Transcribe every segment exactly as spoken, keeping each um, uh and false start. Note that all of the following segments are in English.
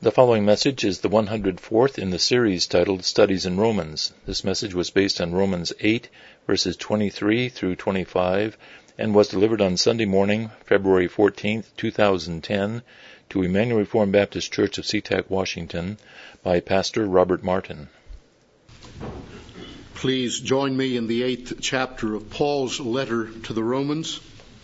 The following message is the one hundred fourth in the series titled Studies in Romans. This message was based on Romans eight, verses twenty-three through twenty-five, and was delivered on Sunday morning, February fourteenth, two thousand ten, to Emmanuel Reformed Baptist Church of SeaTac, Washington, by Pastor Robert Martin. Please join me in the eighth chapter of Paul's letter to the Romans.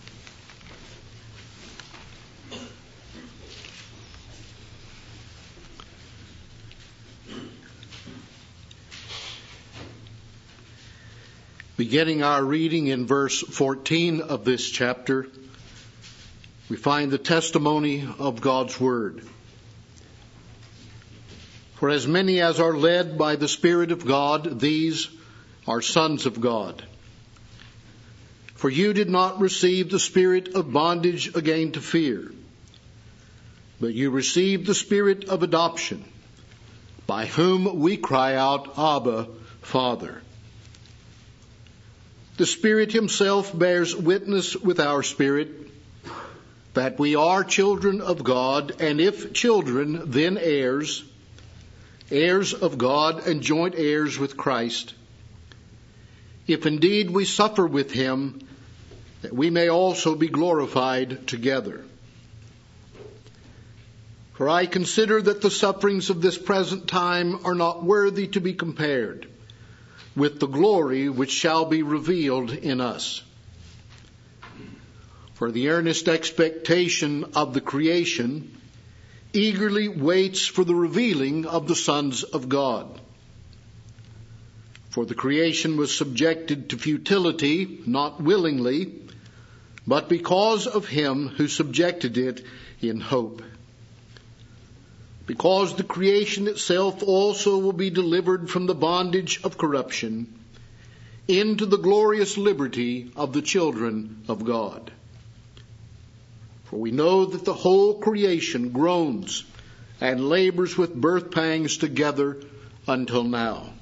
Beginning our reading in verse fourteen of this chapter, we find the testimony of God's Word. For as many as are led by the Spirit of God, these are sons of God. For you did not receive the spirit of bondage again to fear, but you received the spirit of adoption, by whom we cry out, Abba, Father. The Spirit Himself bears witness with our spirit that we are children of God, and if children, then heirs, heirs of God and joint heirs with Christ, if indeed we suffer with Him, that we may also be glorified together. For I consider that the sufferings of this present time are not worthy to be compared with the glory which shall be revealed in us. For the earnest expectation of the creation eagerly waits for the revealing of the sons of God. For the creation was subjected to futility, not willingly, but because of Him who subjected it in hope. Because the creation itself also will be delivered from the bondage of corruption into the glorious liberty of the children of God. For we know that the whole creation groans and labors with birth pangs together until now.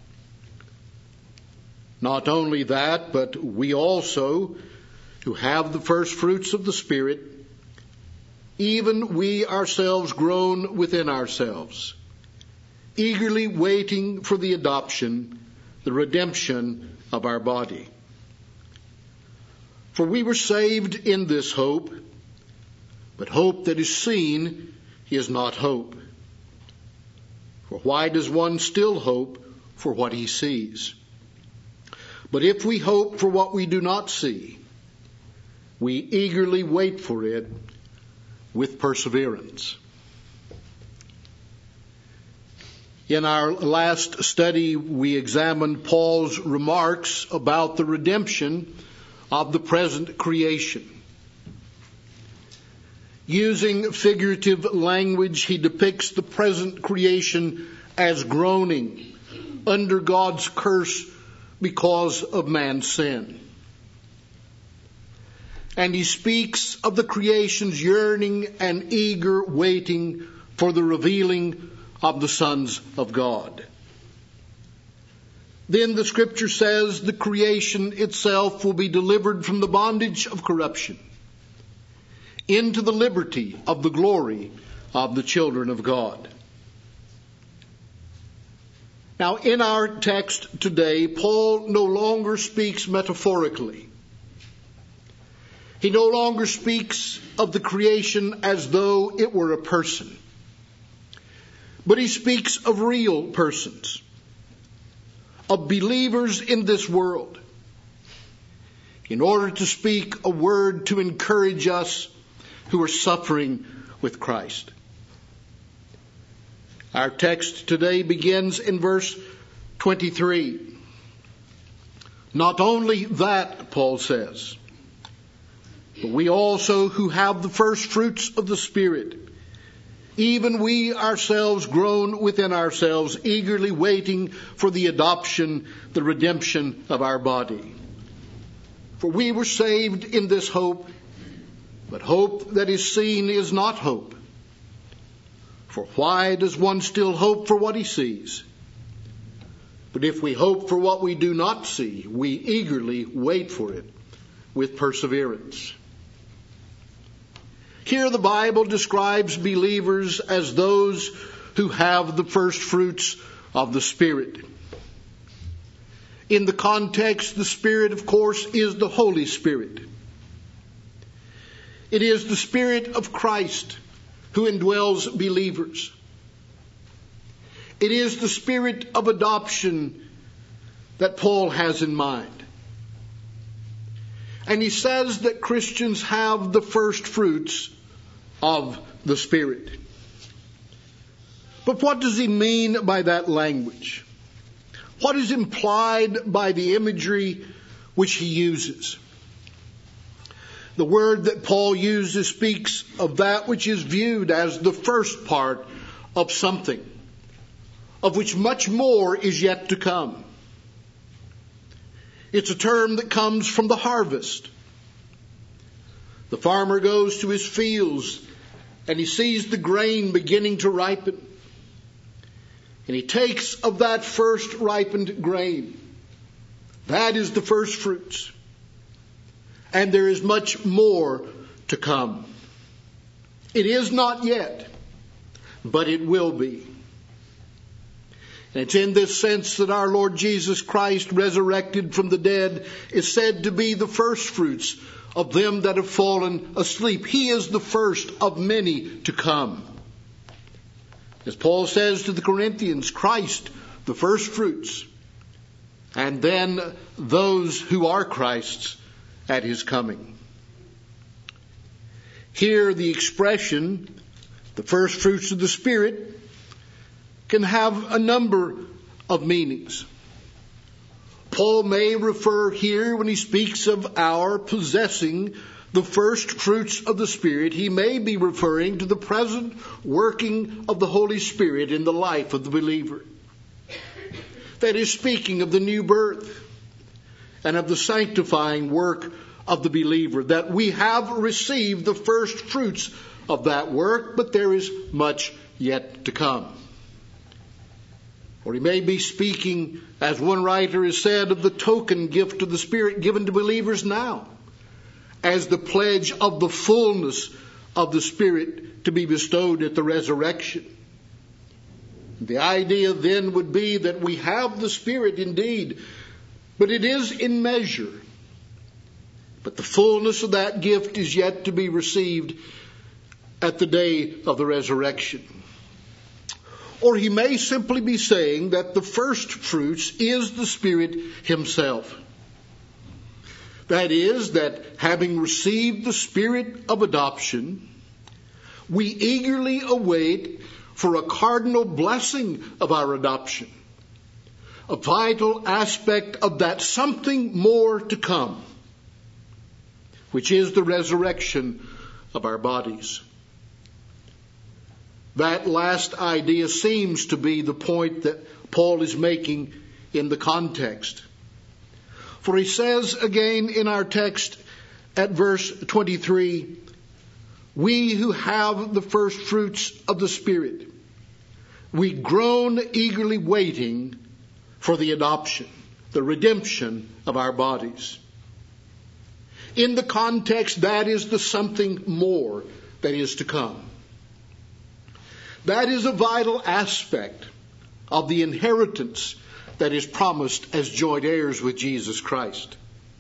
Not only that, but we also, who have the first fruits of the Spirit, even we ourselves groan within ourselves, eagerly waiting for the adoption, the redemption of our body. For we were saved in this hope, but hope that is seen is not hope. For why does one still hope for what he sees? But if we hope for what we do not see, we eagerly wait for it with perseverance. In our last study, we examined Paul's remarks about the redemption of the present creation. Using figurative language, he depicts the present creation as groaning under God's curse because of man's sin. And he speaks of the creation's yearning and eager waiting for the revealing of the sons of God. Then the Scripture says the creation itself will be delivered from the bondage of corruption into the liberty of the glory of the children of God. Now, in our text today, Paul no longer speaks metaphorically. He no longer speaks of the creation as though it were a person, but he speaks of real persons, of believers in this world, in order to speak a word to encourage us who are suffering with Christ. Our text today begins in verse twenty-three. Not only that, Paul says, but we also who have the first fruits of the Spirit, even we ourselves groan within ourselves, eagerly waiting for the adoption, the redemption of our body. For we were saved in this hope, but hope that is seen is not hope. For why does one still hope for what he sees? But if we hope for what we do not see, we eagerly wait for it with perseverance. Here the Bible describes believers as those who have the first fruits of the Spirit. In the context, the Spirit, of course, is the Holy Spirit. It is the Spirit of Christ who indwells believers. It is the Spirit of adoption that Paul has in mind. And he says that Christians have the first fruits of the Spirit. But what does he mean by that language? What is implied by the imagery which he uses? The word that Paul uses speaks of that which is viewed as the first part of something, of which much more is yet to come. It's a term that comes from the harvest. The farmer goes to his fields and he sees the grain beginning to ripen. And he takes of that first ripened grain. That is the first fruits. And there is much more to come. It is not yet, but it will be. And it's in this sense that our Lord Jesus Christ, resurrected from the dead, is said to be the first fruits of them that have fallen asleep. He is the first of many to come. As Paul says to the Corinthians, Christ, the first fruits, and then those who are Christ's at his coming. Here the expression, the first fruits of the Spirit, can have a number of meanings. Paul may refer here, when he speaks of our possessing the first fruits of the Spirit, he may be referring to the present working of the Holy Spirit in the life of the believer. That is speaking of the new birth and of the sanctifying work of the believer, that we have received the first fruits of that work, but there is much yet to come. Or he may be speaking, as one writer has said, of the token gift of the Spirit given to believers now, as the pledge of the fullness of the Spirit to be bestowed at the resurrection. The idea then would be that we have the Spirit indeed, but it is in measure. But the fullness of that gift is yet to be received at the day of the resurrection. Or he may simply be saying that the first fruits is the Spirit himself. That is, that having received the Spirit of adoption, we eagerly await for a cardinal blessing of our adoption, a vital aspect of that something more to come, which is the resurrection of our bodies. That last idea seems to be the point that Paul is making in the context. For he says again in our text at verse twenty-three, we who have the first fruits of the Spirit, we groan eagerly waiting for the adoption, the redemption of our bodies. In the context, that is the something more that is to come. That is a vital aspect of the inheritance that is promised as joint heirs with Jesus Christ.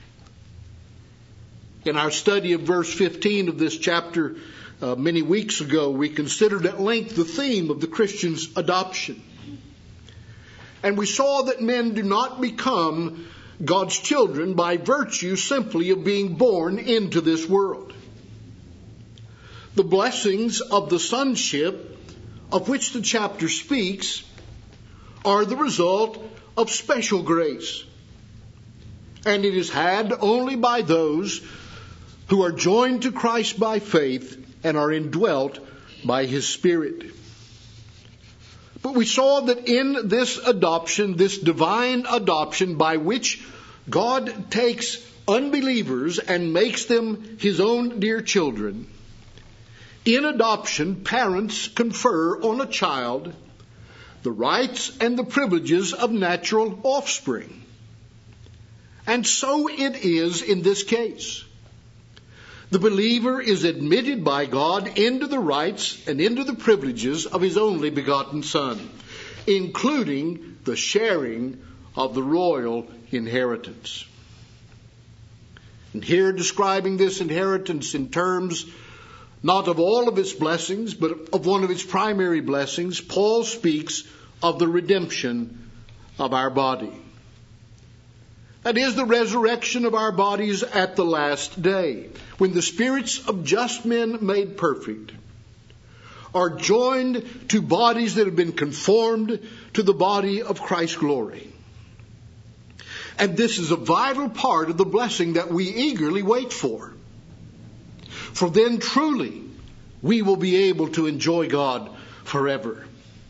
In our study of verse fifteen of this chapter uh, many weeks ago, we considered at length the theme of the Christian's adoption. And we saw that men do not become God's children by virtue simply of being born into this world. The blessings of the sonship of which the chapter speaks are the result of special grace. And it is had only by those who are joined to Christ by faith and are indwelt by his Spirit. But we saw that in this adoption, this divine adoption by which God takes unbelievers and makes them his own dear children, in adoption, parents confer on a child the rights and the privileges of natural offspring. And so it is in this case. the believer is admitted by God into the rights and into the privileges of his only begotten Son, including the sharing of the royal inheritance. And here, describing this inheritance in terms not of all of its blessings, but of one of its primary blessings, Paul speaks of the redemption of our body. That is the resurrection of our bodies at the last day, when the spirits of just men made perfect are joined to bodies that have been conformed to the body of Christ's glory. And this is a vital part of the blessing that we eagerly wait for. For then truly we will be able to enjoy God forever.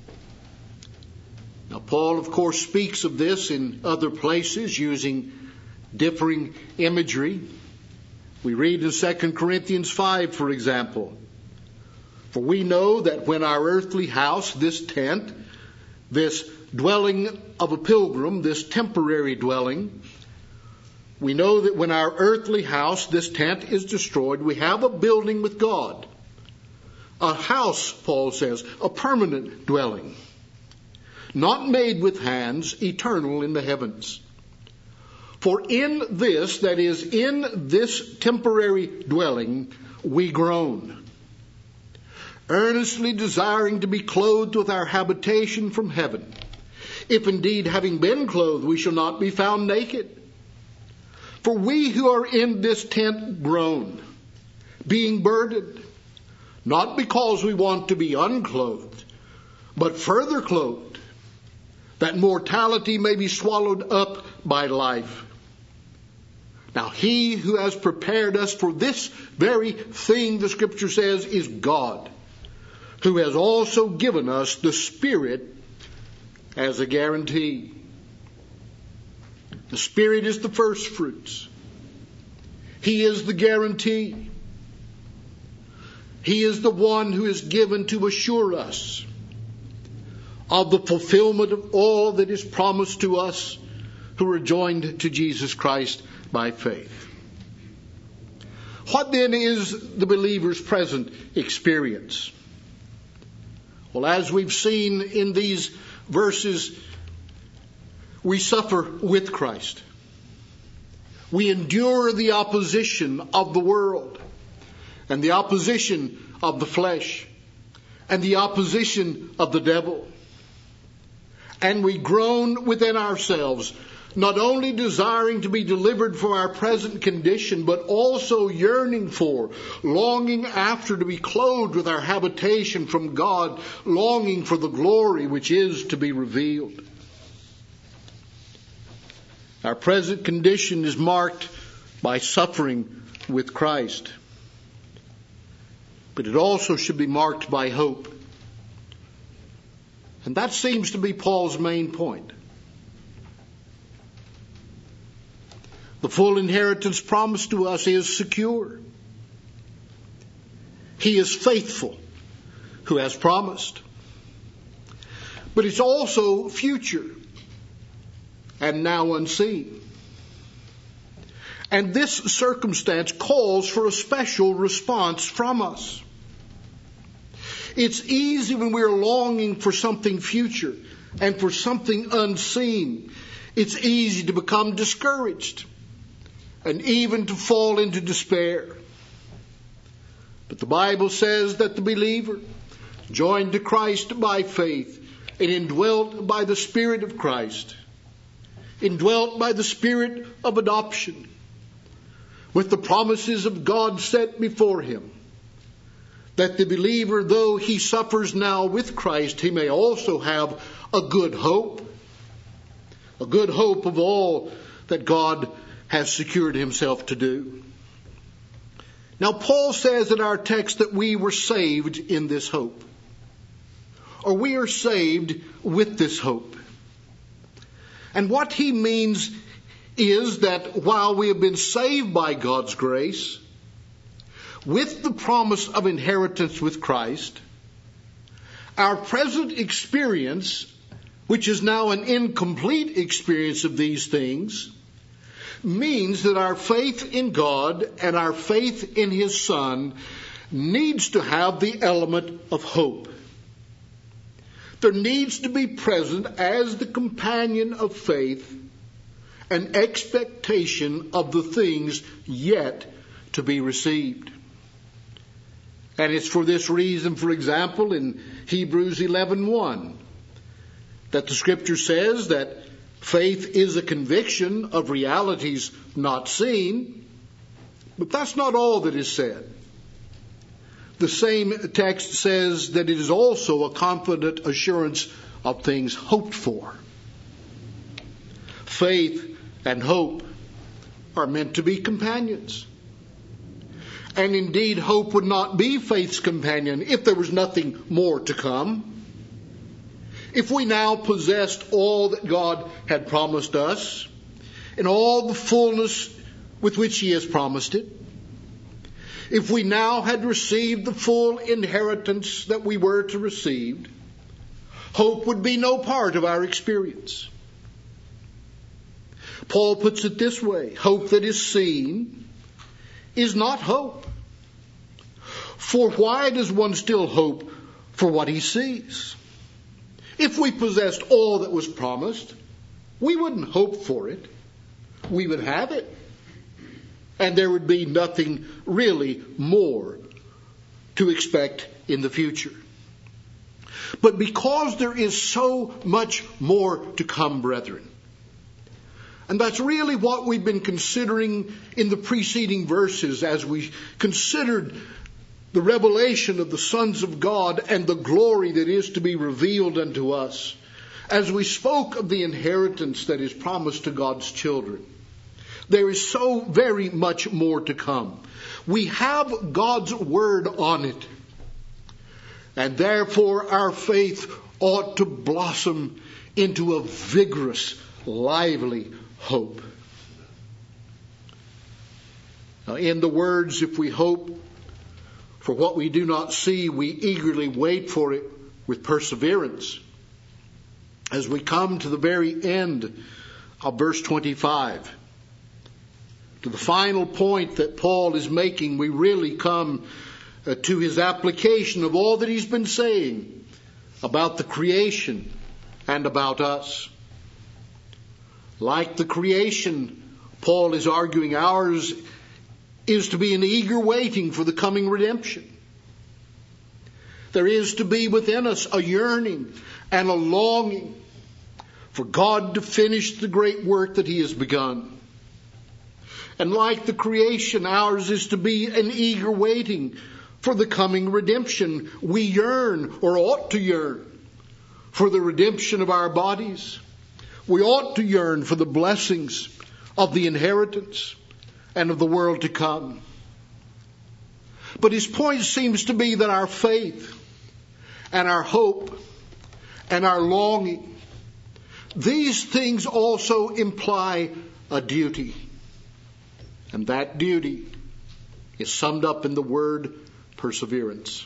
Now, Paul, of course, speaks of this in other places using differing imagery. We read in Second Corinthians five, for example, "For we know that when our earthly house, this tent, this dwelling of a pilgrim, this temporary dwelling, we know that when our earthly house, this tent, is destroyed, we have a building with God. A house," Paul says, "a permanent dwelling, not made with hands, eternal in the heavens. For in this," that is, in this temporary dwelling, "we groan, earnestly desiring to be clothed with our habitation from heaven. If indeed, having been clothed, we shall not be found naked. For we who are in this tent groan, being burdened, not because we want to be unclothed, but further clothed, that mortality may be swallowed up by life. Now he who has prepared us for this very thing," the Scripture says, "is God, who has also given us the Spirit as a guarantee." The Spirit is the first fruits. He is the guarantee. He is the one who is given to assure us of the fulfillment of all that is promised to us who are joined to Jesus Christ by faith. What then is the believer's present experience? Well, as we've seen in these verses, we suffer with Christ. We endure the opposition of the world and the opposition of the flesh and the opposition of the devil. And we groan within ourselves, not only desiring to be delivered from our present condition, but also yearning for, longing after to be clothed with our habitation from God, longing for the glory which is to be revealed. Our present condition is marked by suffering with Christ, but it also should be marked by hope. And that seems to be Paul's main point. The full inheritance promised to us is secure. He is faithful who has promised. But it's also future and now unseen. And this circumstance calls for a special response from us. It's easy when we're longing for something future and for something unseen. It's easy to become discouraged and even to fall into despair. But the Bible says that the believer, joined to Christ by faith and indwelt by the Spirit of Christ, indwelt by the Spirit of adoption, with the promises of God set before him, that the believer, though he suffers now with Christ, he may also have a good hope, a good hope of all that God has secured himself to do. Now, Paul says in our text that we were saved in this hope, or we are saved with this hope. And what he means is that while we have been saved by God's grace, with the promise of inheritance with Christ, our present experience, which is now an incomplete experience of these things, means that our faith in God and our faith in His Son needs to have the element of hope. There needs to be present as the companion of faith an expectation of the things yet to be received. And it's for this reason, for example, in Hebrews eleven one, that the Scripture says that faith is a conviction of realities not seen. But that's not all that is said. The same text says that it is also a confident assurance of things hoped for. Faith and hope are meant to be companions. And indeed, hope would not be faith's companion if there was nothing more to come. If we now possessed all that God had promised us, in all the fullness with which He has promised it, if we now had received the full inheritance that we were to receive, hope would be no part of our experience. Paul puts it this way: hope that is seen is not hope. For why does one still hope for what he sees? If we possessed all that was promised, we wouldn't hope for it. We would have it. And there would be nothing really more to expect in the future. But because there is so much more to come, brethren, and that's really what we've been considering in the preceding verses as we considered the revelation of the sons of God and the glory that is to be revealed unto us, as we spoke of the inheritance that is promised to God's children. There is so very much more to come. We have God's word on it. And therefore our faith ought to blossom into a vigorous, lively hope. Now, in the words, if we hope for what we do not see, we eagerly wait for it with perseverance. As we come to the very end of verse twenty-five, to the final point that Paul is making, we really come uh, to his application of all that he's been saying about the creation and about us. Like the creation, Paul is arguing, ours is to be an eager waiting for the coming redemption. There is to be within us a yearning and a longing for God to finish the great work that He has begun. And like the creation, ours is to be an eager waiting for the coming redemption. We yearn, or ought to yearn, for the redemption of our bodies. We ought to yearn for the blessings of the inheritance and of the world to come. But his point seems to be that our faith and our hope and our longing, these things also imply a duty. And that duty is summed up in the word perseverance.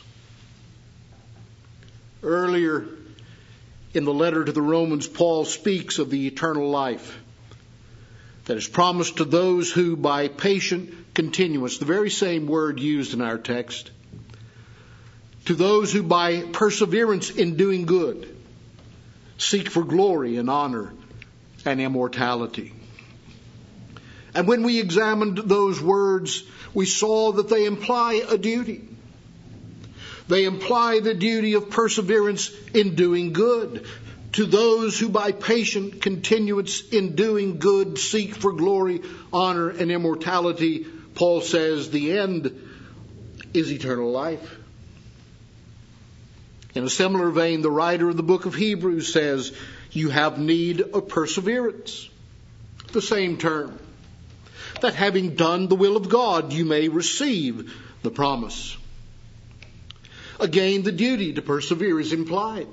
Earlier in the letter to the Romans, Paul speaks of the eternal life that is promised to those who by patient continuance, the very same word used in our text, to those who by perseverance in doing good seek for glory and honor and immortality. And when we examined those words, we saw that they imply a duty. They imply the duty of perseverance in doing good. To those who by patient continuance in doing good seek for glory, honor, and immortality, Paul says the end is eternal life. In a similar vein, the writer of the book of Hebrews says, you have need of perseverance. The same term. That having done the will of God, you may receive the promise. Again, the duty to persevere is implied.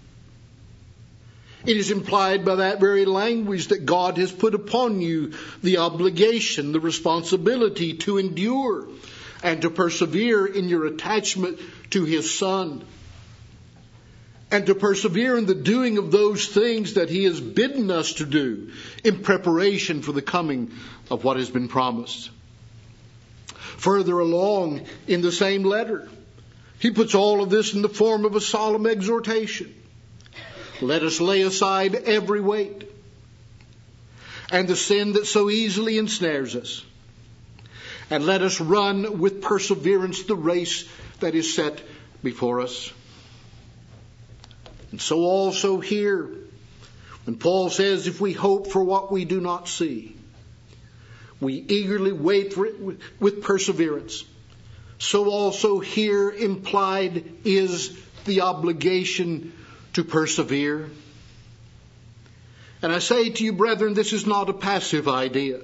It is implied by that very language that God has put upon you the obligation, the responsibility to endure and to persevere in your attachment to His Son. and to persevere in the doing of those things that he has bidden us to do in preparation for the coming of what has been promised. Further along in the same letter, he puts all of this in the form of a solemn exhortation. Let us lay aside every weight and the sin that so easily ensnares us, and let us run with perseverance the race that is set before us. And so also here, when Paul says, if we hope for what we do not see, we eagerly wait for it with perseverance. So also here implied is the obligation to persevere. And I say to you, brethren, this is not a passive idea.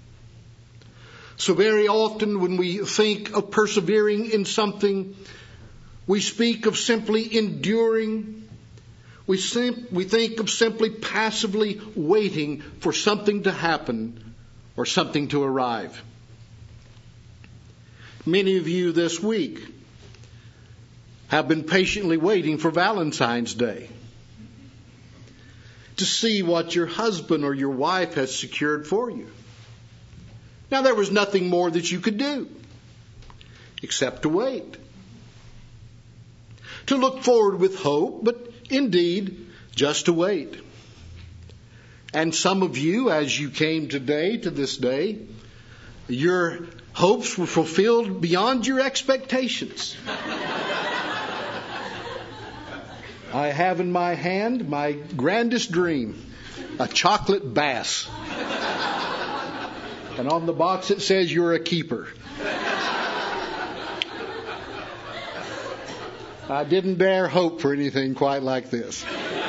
So very often when we think of persevering in something, we speak of simply enduring. We, sim- we think of simply passively waiting for something to happen or something to arrive. Many of you this week have been patiently waiting for Valentine's Day to see what your husband or your wife has secured for you. Now, there was nothing more that you could do except to wait. To look forward with hope, but indeed, just to wait. And some of you, as you came today to this day, your hopes were fulfilled beyond your expectations. I have in my hand my grandest dream, a chocolate bass. And on the box it says, you're a keeper. I didn't dare hope for anything quite like this.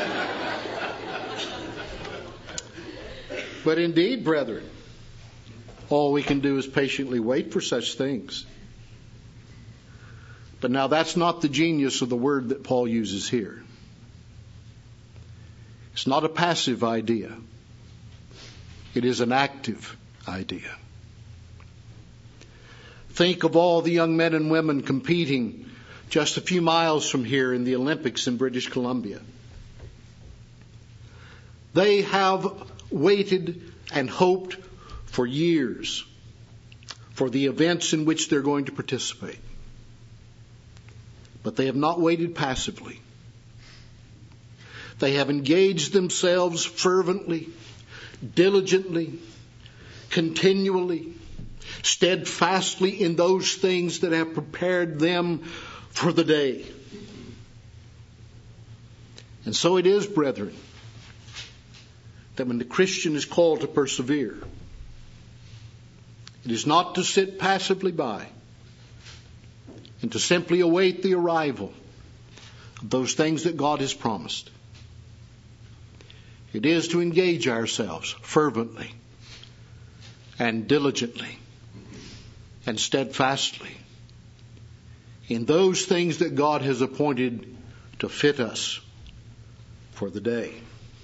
But indeed, brethren, all we can do is patiently wait for such things. But now that's not the genius of the word that Paul uses here. It's not a passive idea. It is an active idea. Think of all the young men and women competing just a few miles from here in the Olympics in British Columbia. They have waited and hoped for years for the events in which they're going to participate. But they have not waited passively. They have engaged themselves fervently, diligently, continually, steadfastly in those things that have prepared them for the day. And so it is, brethren, that when the Christian is called to persevere, it is not to sit passively by and to simply await the arrival of those things that God has promised. It is to engage ourselves fervently and diligently and steadfastly in those things that God has appointed to fit us for the day.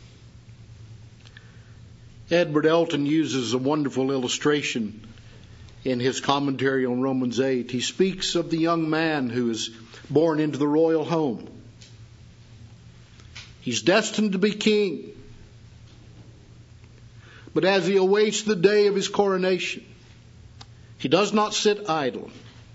Edward Elton uses a wonderful illustration in his commentary on Romans eight. He speaks of the young man who is born into the royal home. He's destined to be king. But as he awaits the day of his coronation, he does not sit idle,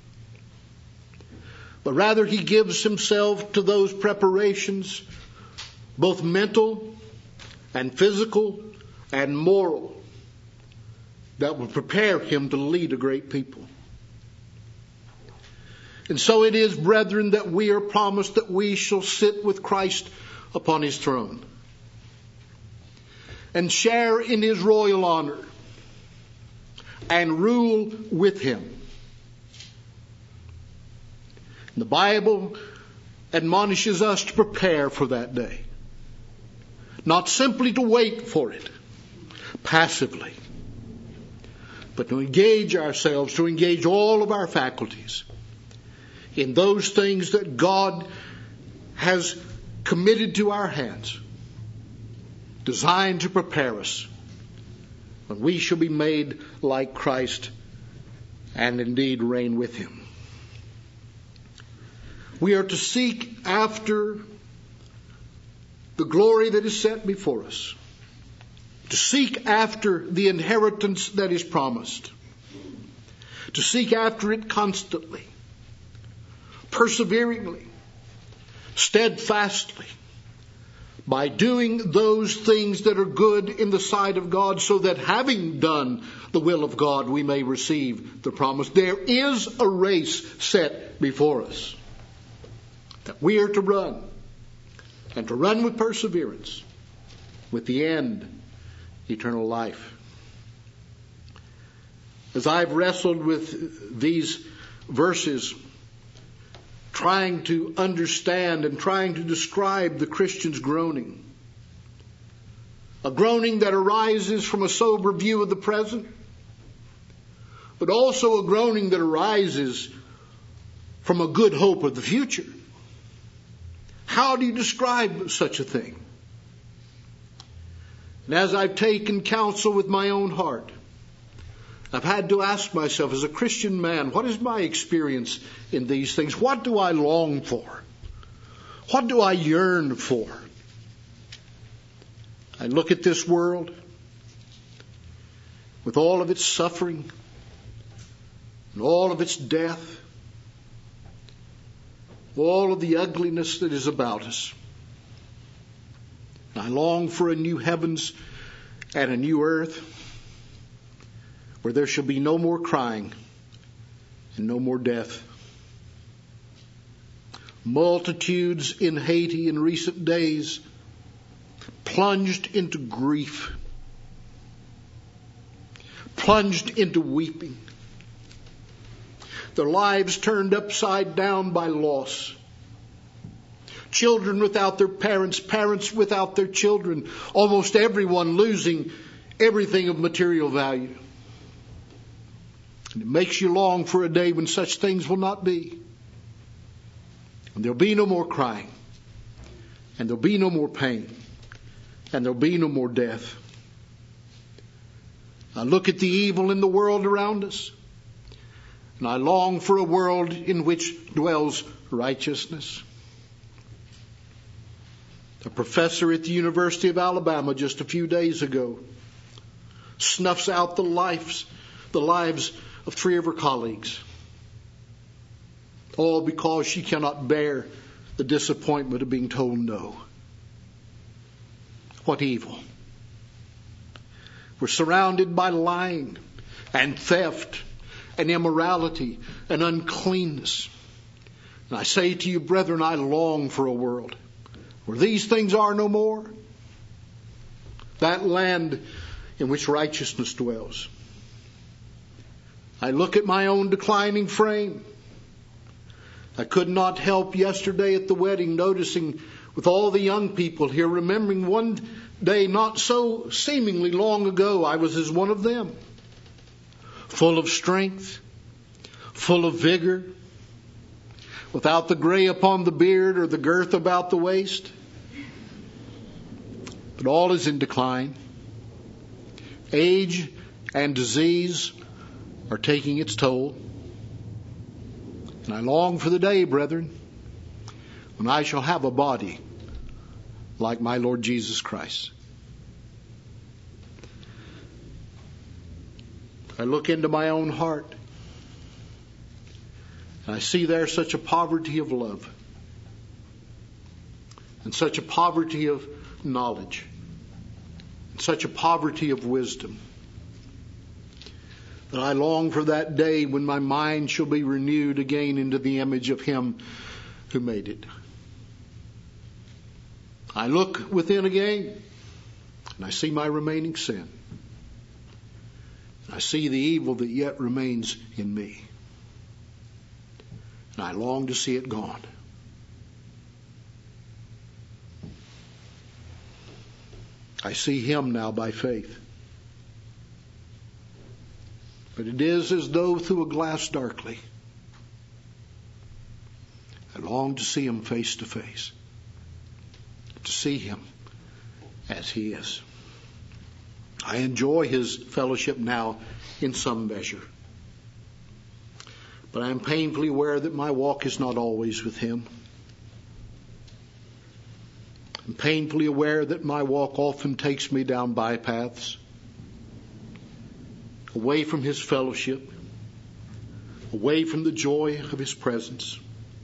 but rather he gives himself to those preparations, both mental and physical and moral, that will prepare him to lead a great people. And so it is, brethren, that we are promised that we shall sit with Christ upon his throne and share in his royal honor and rule with him. The Bible admonishes us to prepare for that day, not simply to wait for it passively, but to engage ourselves, to engage all of our faculties in those things that God has committed to our hands, designed to prepare us when we shall be made like Christ and indeed reign with him. We are to seek after the glory that is set before us, to seek after the inheritance that is promised, to seek after it constantly, perseveringly, steadfastly, by doing those things that are good in the sight of God, so that having done the will of God, we may receive the promise. There is a race set before us that we are to run, and to run with perseverance, with the end, eternal life. As I've wrestled with these verses, trying to understand and trying to describe the Christian's groaning, a groaning that arises from a sober view of the present, but also a groaning that arises from a good hope of the future. How do you describe such a thing? And as I've taken counsel with my own heart, I've had to ask myself, as a Christian man, what is my experience in these things? What do I long for? What do I yearn for? I look at this world with all of its suffering and all of its death, all of the ugliness that is about us. I long for a new heavens and a new earth, where there shall be no more crying and no more death. Multitudes in Haiti in recent days plunged into grief, plunged into weeping. Their lives turned upside down by loss. Children without their parents, parents without their children, almost everyone losing everything of material value. And it makes you long for a day when such things will not be. And there'll be no more crying. And there'll be no more pain. And there'll be no more death. I look at the evil in the world around us, and I long for a world in which dwells righteousness. A professor at the University of Alabama just a few days ago snuffs out the lives, the lives of three of her colleagues, all because she cannot bear the disappointment of being told no. What evil! We're surrounded by lying and theft and immorality and uncleanness. And I say to you, brethren, I long for a world where these things are no more. That land in which righteousness dwells. I look at my own declining frame. I could not help yesterday at the wedding noticing with all the young people here, remembering one day not so seemingly long ago, I was as one of them. Full of strength, full of vigor, without the gray upon the beard or the girth about the waist. But all is in decline. Age and disease are taking its toll. And I long for the day, brethren, when I shall have a body like my Lord Jesus Christ. I look into my own heart, and I see there such a poverty of love and such a poverty of knowledge and such a poverty of wisdom that I long for that day when my mind shall be renewed again into the image of Him who made it. I look within again, and I see my remaining sin. I see the evil that yet remains in me. And I long to see it gone. I see Him now by faith. But it is as though through a glass darkly. I long to see Him face to face. To see Him as He is. I enjoy His fellowship now in some measure. But I am painfully aware that my walk is not always with Him. I'm painfully aware that my walk often takes me down bypaths, away from His fellowship, away from the joy of His presence.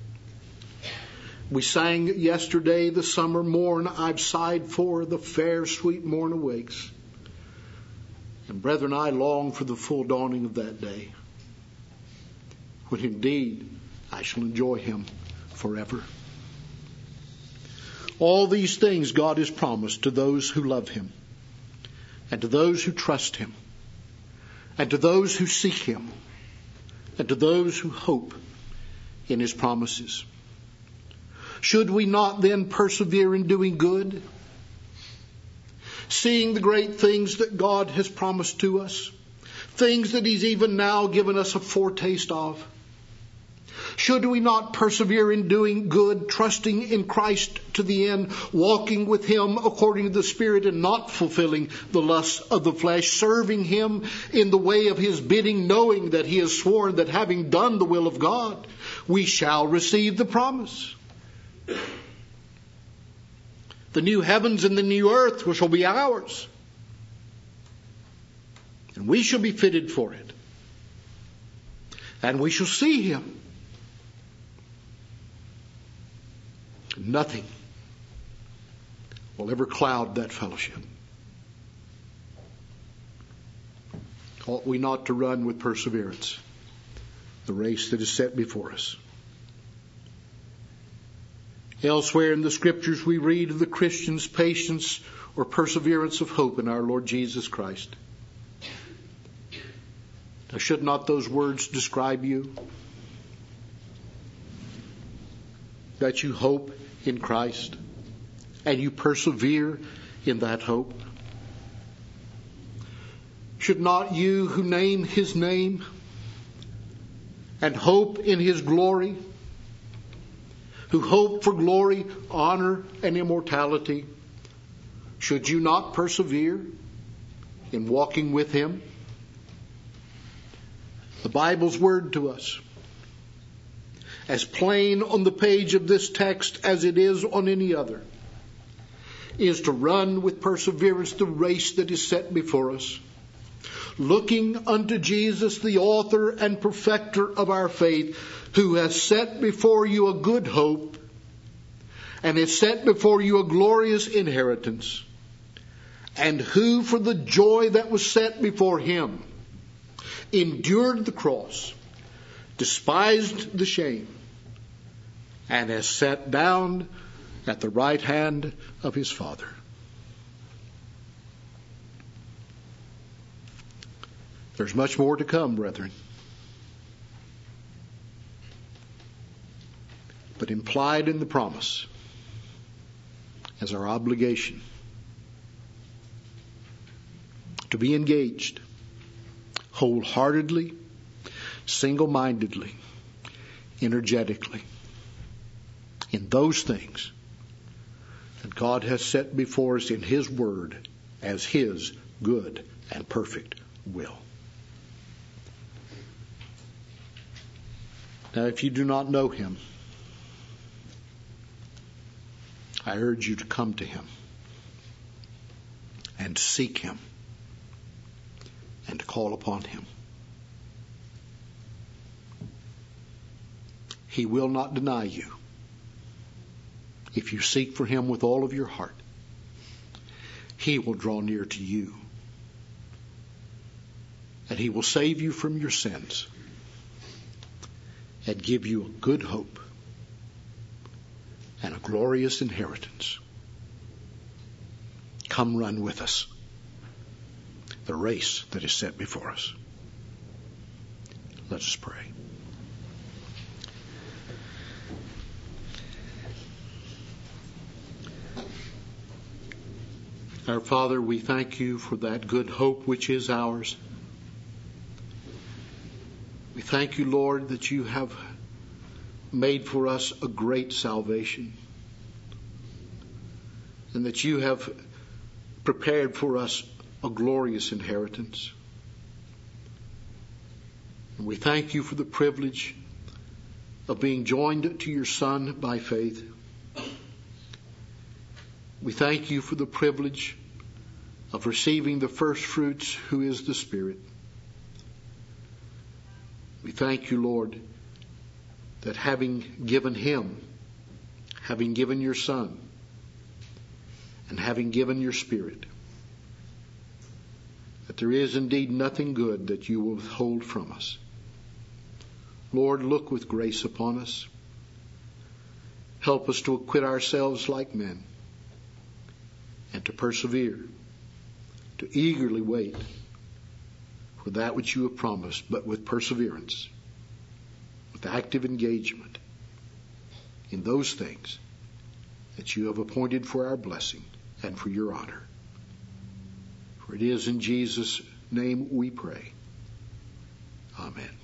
We sang yesterday, the summer morn I've sighed for, the fair sweet morn awakes. And brethren, I long for the full dawning of that day, when indeed I shall enjoy Him forever. All these things God has promised to those who love Him, and to those who trust Him, and to those who seek Him, and to those who hope in His promises. Should we not then persevere in doing good, seeing the great things that God has promised to us, things that He's even now given us a foretaste of? Should we not persevere in doing good, trusting in Christ to the end, walking with Him according to the Spirit and not fulfilling the lusts of the flesh, serving Him in the way of His bidding, knowing that He has sworn that having done the will of God, we shall receive the promise? The new heavens and the new earth shall be ours, and we shall be fitted for it, and we shall see Him. Nothing will ever cloud that fellowship. Ought we not to run with perseverance the race that is set before us? Elsewhere in the Scriptures we read of the Christian's patience or perseverance of hope in our Lord Jesus Christ. Now, should not those words describe you? That you hope in Christ and you persevere in that hope? Should not you who name His name and hope in His glory, who hope for glory, honor, and immortality, should you not persevere in walking with Him? The Bible's word to us, as plain on the page of this text as it is on any other, is to run with perseverance the race that is set before us, looking unto Jesus, the author and perfecter of our faith, who has set before you a good hope and has set before you a glorious inheritance, and who for the joy that was set before Him endured the cross, despised the shame, and has sat down at the right hand of His Father. There's much more to come, brethren. But implied in the promise as our obligation to be engaged wholeheartedly, single-mindedly, energetically in those things that God has set before us in His Word as His good and perfect will. Now, if you do not know Him, I urge you to come to Him and seek Him and to call upon Him. He will not deny you if you seek for Him with all of your heart. He will draw near to you, and He will save you from your sins and give you a good hope and a glorious inheritance. Come run with us the race that is set before us. Let us pray. Our Father, we thank You for that good hope which is ours. We thank You, Lord, that You have made for us a great salvation, and that You have prepared for us a glorious inheritance. And we thank You for the privilege of being joined to Your Son by faith. We thank you for the privilege of receiving the first fruits, who is the Spirit. We thank you, Lord, that having given him, having given your Son, and having given your Spirit, that there is indeed nothing good that you will withhold from us. Lord, look with grace upon us. Help us to acquit ourselves like men and to persevere, to eagerly wait for that which you have promised, but with perseverance, with active engagement in those things that you have appointed for our blessing and for your honor. For it is in Jesus' name we pray. Amen.